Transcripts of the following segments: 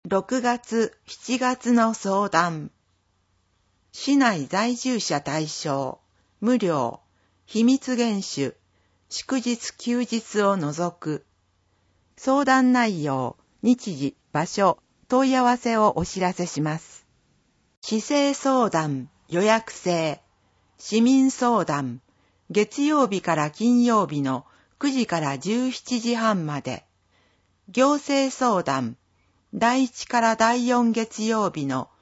6月、7月の相談。市内在住者対象、無料、秘密厳守、祝日休日を除く。相談内容、日時、場所、問い合わせをお知らせします。市政相談、予約制。市民相談、月曜日から金曜日の9時から17時半まで。行政相談、第1から第4月曜日の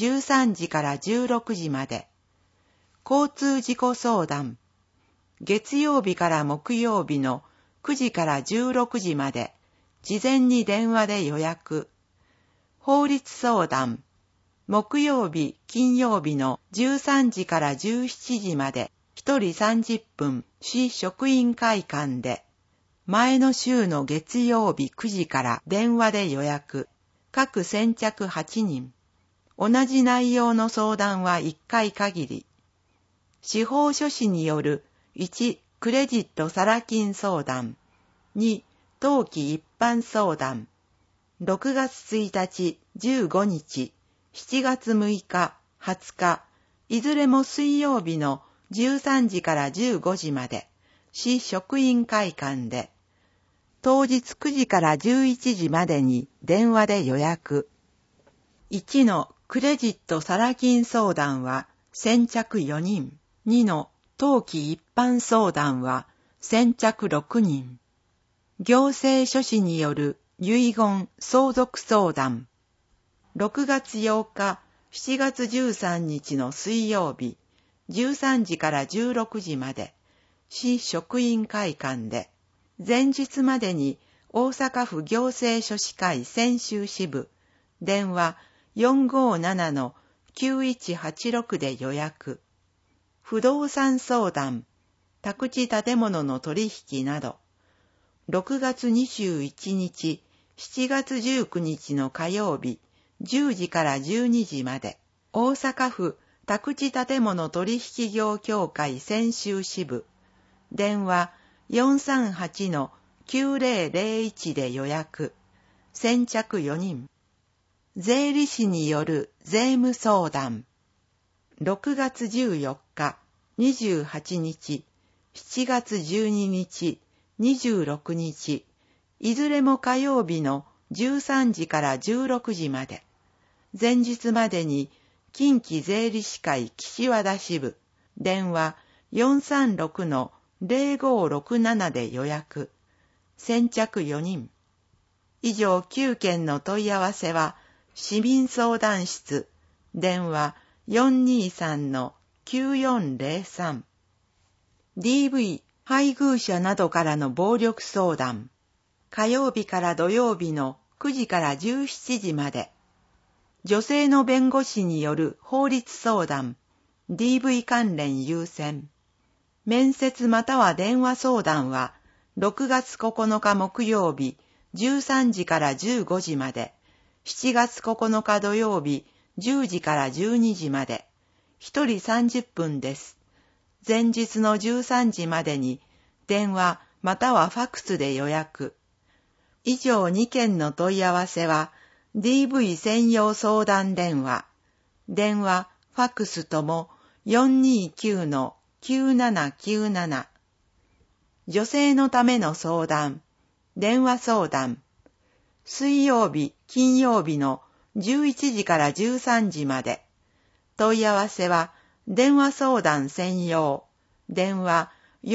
13時から16時まで。交通事故相談、月曜日から木曜日の9時から16時まで、事前に電話で予約。法律相談、木曜日、金曜日の13時から17時まで、1人30分、市職員会館で、前の週の月曜日9時から電話で予約。各先着8人。同じ内容の相談は1回限り。司法書士による1、クレジットサラ金相談。2、当期一般相談。6月1日、15日、7月6日、20日、いずれも水曜日の13時から15時まで、市職員会館で、当日9時から11時までに電話で予約。1のクレジットサラ金相談は先着4人。2の当期一般相談は先着6人。行政書士による遺言相続相談。6月8日、7月13日の水曜日、13時から16時まで、市職員会館で、前日までに大阪府行政書士会泉州支部、電話 457-9186 で予約。不動産相談、宅地建物の取引など、6月21日、7月19日の火曜日、10時から12時まで、大阪府宅地建物取引業協会泉州支部、電話 438-9001 で予約。先着4人。税理士による税務相談。6月14日、28日、7月12日、26日、いずれも火曜日の13時から16時まで。前日までに近畿税理士会岸和田支部、電話 436-0567 で予約。先着4人。以上9件の問い合わせは、市民相談室、電話 423-9403。DV、配偶者などからの暴力相談。火曜日から土曜日の9時から17時まで。女性の弁護士による法律相談。DV 関連優先。面接または電話相談は、6月9日木曜日、13時から15時まで、7月9日土曜日、10時から12時まで、1人30分です。前日の13時までに、電話またはファクスで予約。以上2件の問い合わせは、DV 専用相談電話、電話、ファクスとも 429-9797。女性のための相談、電話相談。水曜日、金曜日の11時から13時まで。問い合わせは、電話相談専用、電話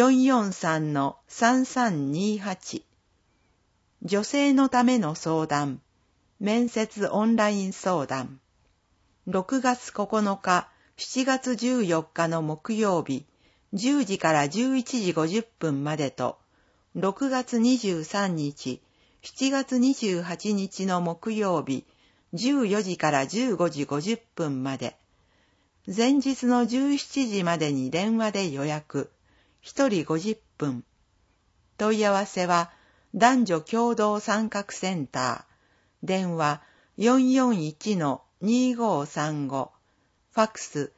443-3328。女性のための相談、面接オンライン相談。6月9日、7月14日の木曜日、10時から11時50分までと、6月23日、7月28日の木曜日、14時から15時50分まで、前日の17時までに電話で予約、1人50分。問い合わせは、男女共同参画センター、電話 441-2535、ファクス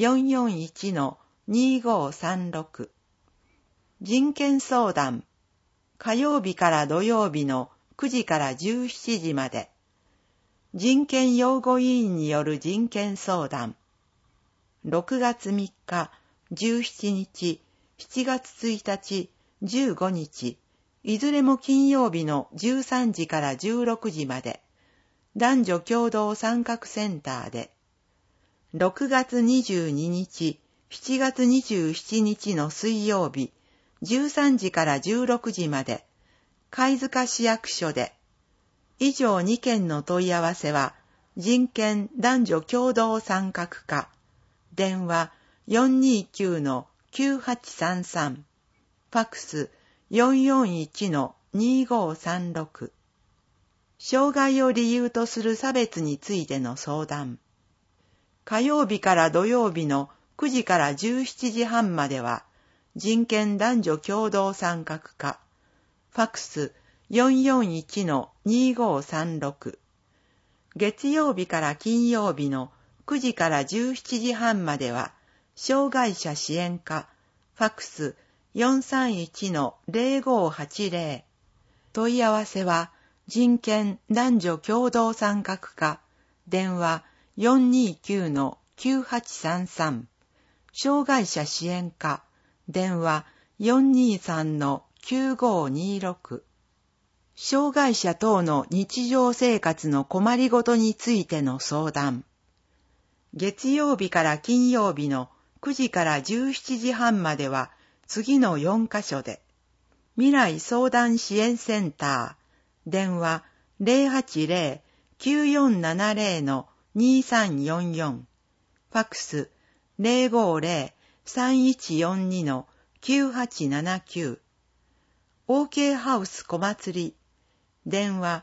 441-2536。人権相談、火曜日から土曜日の9時から17時まで。 人権擁護委員による人権相談。6月3日、17日、7月1日、15日、いずれも金曜日の13時から16時まで、男女共同参画センターで、6月22日、7月27日の水曜日、13時から16時まで、貝塚市役所で、以上2件の問い合わせは、人権男女共同参画課、電話 429-9833、ファックス 441-2536。障害を理由とする差別についての相談。火曜日から土曜日の9時から17時半までは、人権男女共同参画課、ファックス 441-2536。月曜日から金曜日の9時から17時半までは、障害者支援課、ファックス 431-0580。問い合わせは、人権男女共同参画課、電話 429-9833。障害者支援課、電話 423-9526。障害者等の日常生活の困りごとについての相談。月曜日から金曜日の9時から17時半までは次の4カ所で、未来相談支援センター、電話 080-9470-2344、ファックス 050-3142-9879、OK ハウス小祭り、電話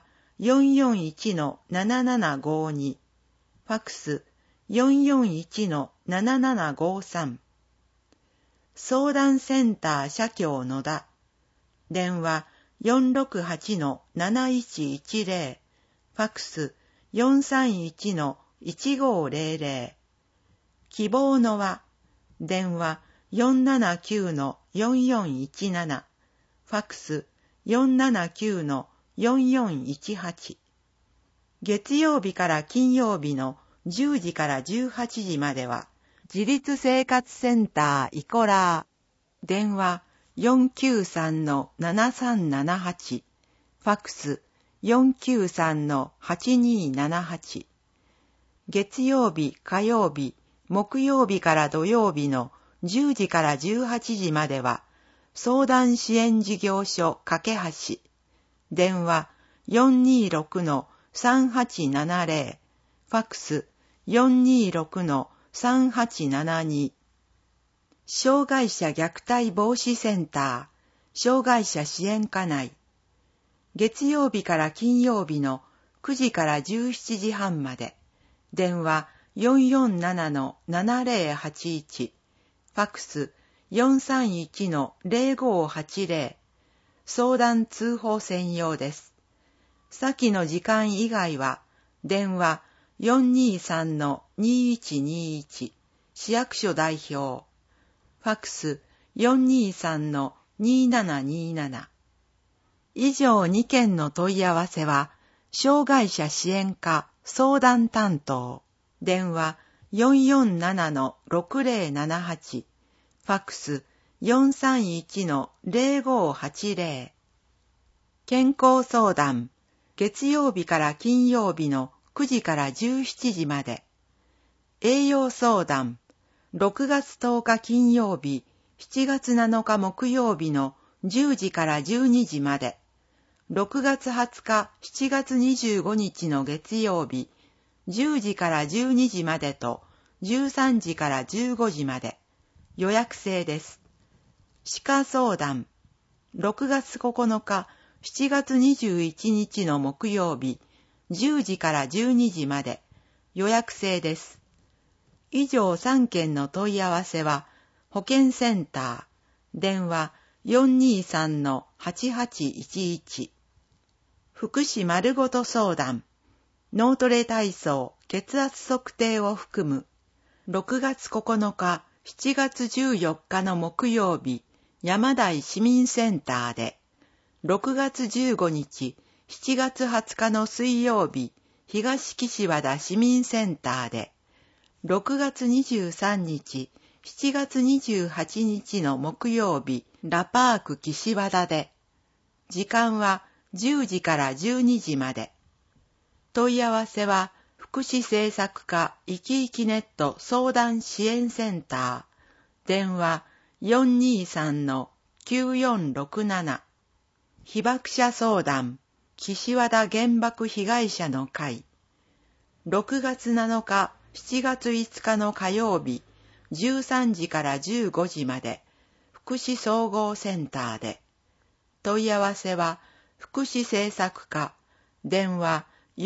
441-7752、ファックス 441-7753。相談センター社協野田、電話 468-7110、ファックス 431-1500。希望の輪、電話 479-4417、ファックス 479-4418。月曜日から金曜日の10時から18時までは、自立生活センターイコラー、電話 493-7378、ファックス 493-8278。月曜日、火曜日、木曜日から土曜日の10時から18時までは、相談支援事業所架け橋、電話 426-3870、ファックス 426-3872。障害者虐待防止センター、障害者支援課内。月曜日から金曜日の9時から17時半まで、電話 447-7081、ファックス 431-0580。相談通報専用です。先の時間以外は、電話 423-2121、市役所代表、ファックス 423-2727。以上2件の問い合わせは、障害者支援課相談担当、電話 447-6078、ファックス 431-0580。健康相談、月曜日から金曜日の9時から17時まで。栄養相談、6月10日金曜日、7月7日木曜日の10時から12時まで。6月20日、7月25日の月曜日、10時から12時までと、13時から15時まで。予約制です。歯科相談、6月9日、7月21日の木曜日、10時から12時まで。予約制です。以上3件の問い合わせは、保健センター、電話 423-8811。福祉丸ごと相談、脳トレ体操、血圧測定を含む、6月9日、7月14日の木曜日、山台市民センターで、6月15日、7月20日の水曜日、 東岸和田市民センターで、6月23日、7月28日の木曜日、ラパーク岸和田で、時間は10時から12時まで。問い合わせは、福祉政策課いきいきネット相談支援センター、電話 423-9467、被爆者相談、岸和田原爆被害者の会、6月7日、7月5日の火曜日、13時から15時まで、福祉総合センターで。問い合わせは、福祉政策課、電話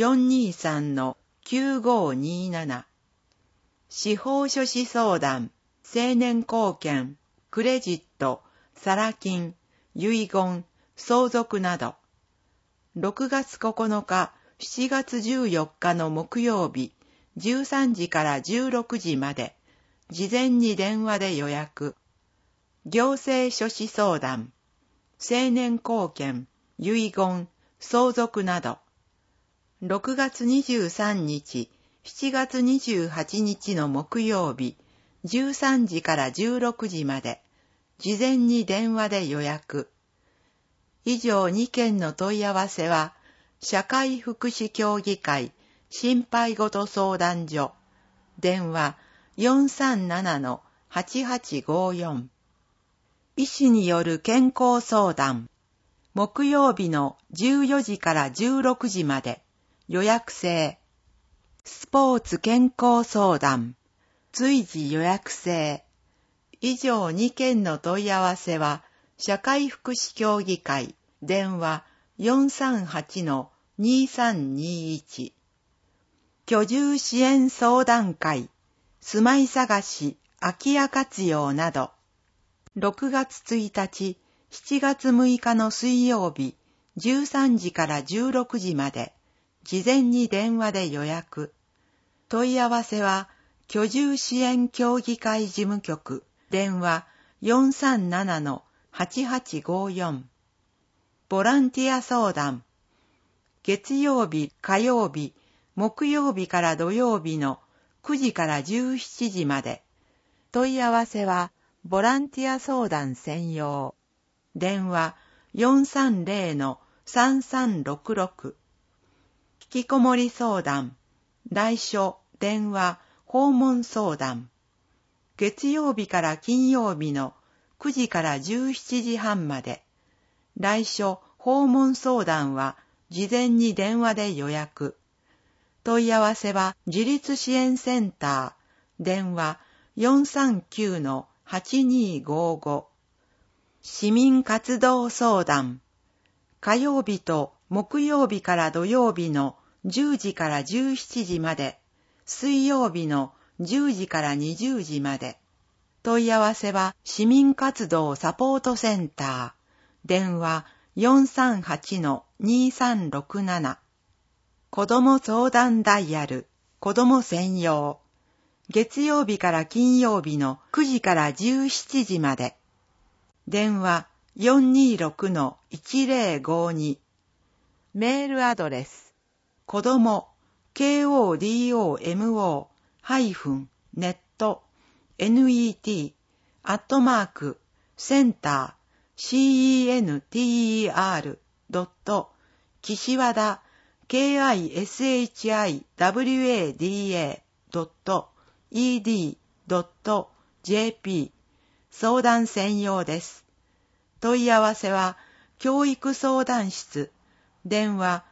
423-9527。司法書士相談、青年貢献、クレジット、サラ金、遺言、相続など。6月9日、7月14日の木曜日、13時から16時まで、事前に電話で予約。行政書士相談、青年貢献、遺言、相続など。6月23日、7月28日の木曜日、13時から16時まで、事前に電話で予約。以上2件の問い合わせは、社会福祉協議会心配ごと相談所、電話 437-8854。医師による健康相談、木曜日の14時から16時まで、予約制。スポーツ健康相談、随時予約制。以上2件の問い合わせは、社会福祉協議会、電話 438-2321。居住支援相談会、住まい探し、空き家活用など。6月1日、7月6日の水曜日、13時から16時まで、事前に電話で予約。問い合わせは、居住支援協議会事務局、電話 437-8854。ボランティア相談。月曜日、火曜日、木曜日から土曜日の9時から17時まで。問い合わせは、ボランティア相談専用。電話 430-3366。引きこもり相談。来所、電話、訪問相談。月曜日から金曜日の9時から17時半まで。来所、訪問相談は事前に電話で予約。問い合わせは自立支援センター、電話 439-8255。市民活動相談。火曜日と木曜日から土曜日の10時から17時まで、水曜日の10時から20時まで。問い合わせは市民活動サポートセンター、電話 438-2367。子ども相談ダイヤル、子ども専用。月曜日から金曜日の9時から17時まで。電話 426-1052。メールアドレス、子ども、KODOMO-NET、net、センター、CENTER、岸和田、KISHIWADA.ED.JP、相談専用です。問い合わせは、教育相談室、電話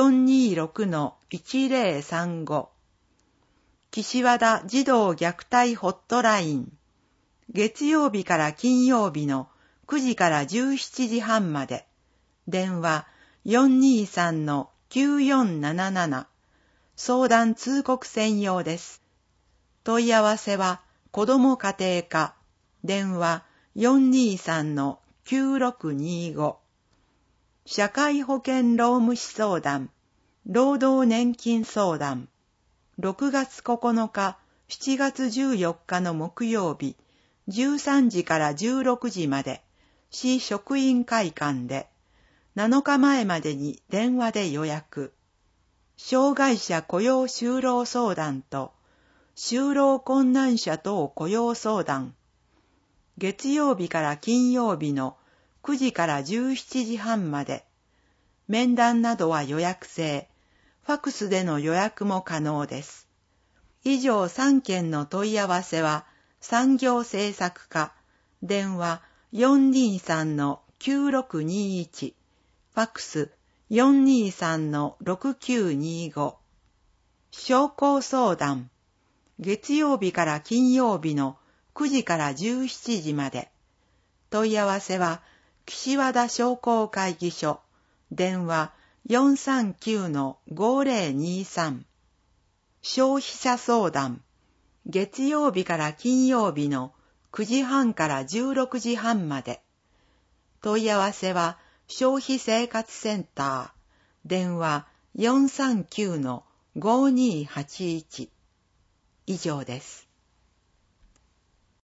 426-1035。岸和田児童虐待ホットライン。月曜日から金曜日の9時から17時半まで。電話 423-9477。相談通告専用です。問い合わせは、子ども家庭課。電話 423-9625。社会保険労務士相談。労働年金相談。6月9日、7月14日の木曜日、13時から16時まで、市職員会館で、7日前までに電話で予約。 障害者雇用就労相談と就労困難者等雇用相談。月曜日から金曜日の9時から17時半まで。面談などは予約制。ファクスでの予約も可能です。以上3件の問い合わせは産業政策課、電話 423-9621、ファクス 423-6925。商工相談。月曜日から金曜日の9時から17時まで。問い合わせは岸和田商工会議所、電話 439-5023。消費者相談。月曜日から金曜日の9時半から16時半まで。問い合わせは消費生活センター、電話 439-5281。以上です。